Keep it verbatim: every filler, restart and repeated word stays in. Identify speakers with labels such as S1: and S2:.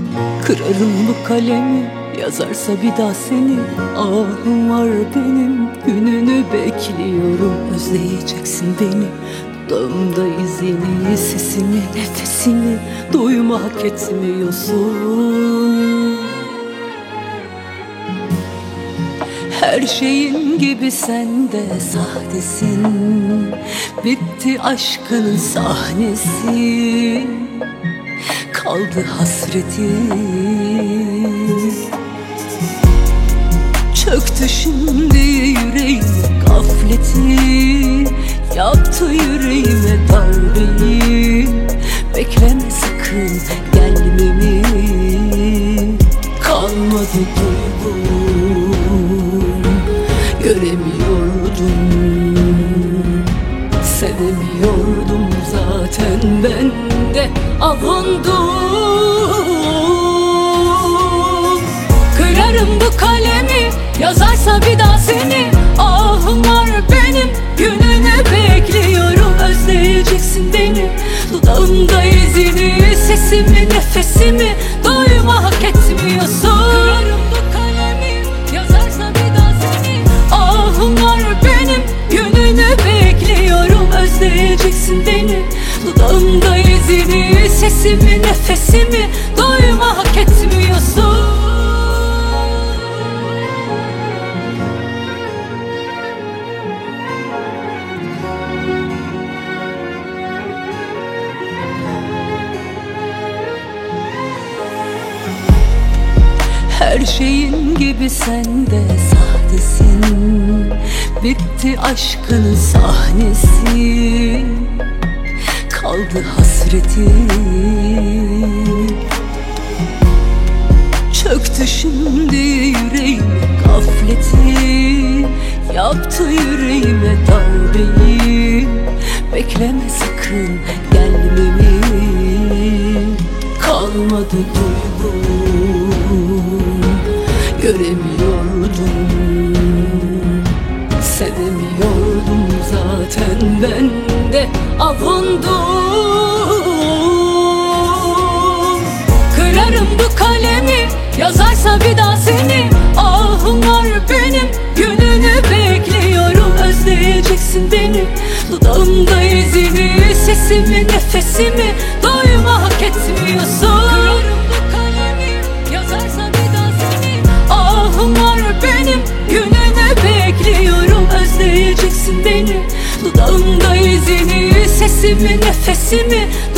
S1: Kırarım bu kalemi, yazarsa bir daha seni. Ahım var benim, gününü bekliyorum. Özleyeceksin beni, dudağımda izini, sesimi, nefesimi duymak etmiyorsun. Her şeyin gibi sen de sahtesin. Bitti aşkının sahnesi, kaldı hasretin. Çöktü şimdi yüreğime gafleti, yaptı yüreğime darbeyi. Bekleme sakın gelmemi, kalmadı duygum. Göremiyordum, sevemiyordum zaten, ben de avundum. Kırarım bu kalemi, yazarsa bir daha seni. Ahım var benim, gününü bekliyorum. Özleyeceksin beni, dudağımda izini, sesimi, nefesimi duymak etmiyorsun. Kırarım bu kalemi, yazarsa bir daha seni. Ahım var benim, gününü bekliyorum. Özleyeceksin beni, dudağımda izini, sesimi, nefesimi duymak etmiyorsun. Her şeyin gibi sen de sahtesin. Bitti aşkının sahnesi, kaldı hasretin. Çöktü şimdi yüreğime gafleti, yaptı yüreğime darbeyi. Bekleme sakın gelmemi, kalmadı duygum. Göremiyordum, sevemiyordum zaten, ben de avundum. Kırarım bu kalemi, yazarsa bir daha seni. Ahım var benim, gününü bekliyorum. Özleyeceksin beni, dudağımda izini, sesimi, nefesimi duymak etmiyorsun. Kırarım bu kalemi, yazarsa bir daha seni. Ahım var benim, gününü bekliyorum. Özleyeceksin beni, dudağımda izini, sesimi, nefesimi